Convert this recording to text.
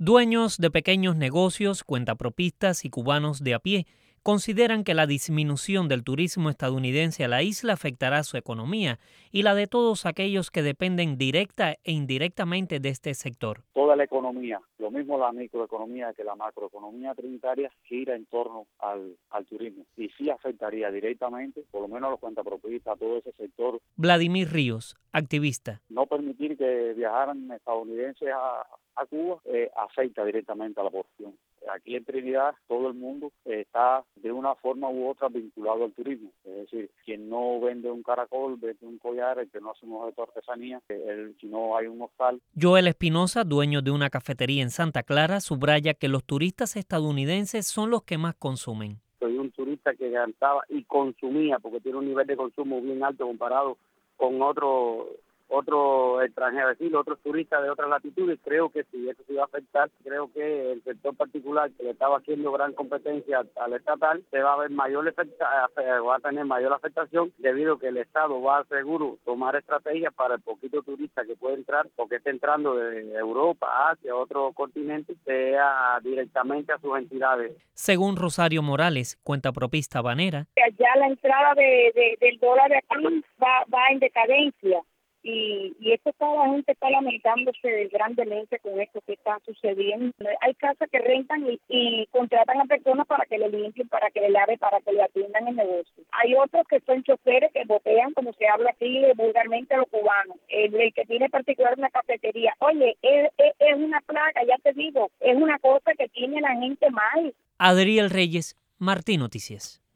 Dueños de pequeños negocios, cuentapropistas y cubanos de a pie consideran que la disminución del turismo estadounidense a la isla afectará su economía y la de todos aquellos que dependen directa e indirectamente de este sector. Toda la economía, lo mismo la microeconomía que la macroeconomía trinitaria, gira en torno al turismo y sí afectaría directamente, por lo menos a los cuentapropistas, a todo ese sector. Vladimir Ríos, activista. No permitir que viajaran estadounidenses a Cuba afecta directamente a la población. Aquí en Trinidad todo el mundo está de una forma u otra vinculado al turismo. Es decir, quien no vende un caracol, vende un collar, el que no hace un objeto de artesanía, si no hay un hostal. Joel Espinosa, dueño de una cafetería en Santa Clara, subraya que los turistas estadounidenses son los que más consumen. Soy un turista que cantaba y consumía, porque tiene un nivel de consumo bien alto comparado con otro extranjero, es decir, otros turistas de otras latitudes. Creo que sí, eso sí va a afectar. Creo que el sector particular, que le estaba haciendo gran competencia al estatal, se va a ver va a tener mayor afectación, debido a que el Estado va a seguro tomar estrategias para el poquito turista que puede entrar, porque está entrando de Europa, Asia, otros continentes, sea directamente a sus entidades. Según Rosario Morales, cuentapropista habanera, allá la entrada del dólar aquí va en decadencia. Y esto la gente está lamentándose grandemente con esto que está sucediendo. Hay casas que rentan y contratan a personas para que le limpien, para que le laven, para que le atiendan el negocio. Hay otros que son choferes que botean, como se habla aquí vulgarmente a los cubanos. El que tiene particular una cafetería. Oye, es una plaga, ya te digo, es una cosa que tiene la gente mal. Adriel Reyes, Martín Noticias.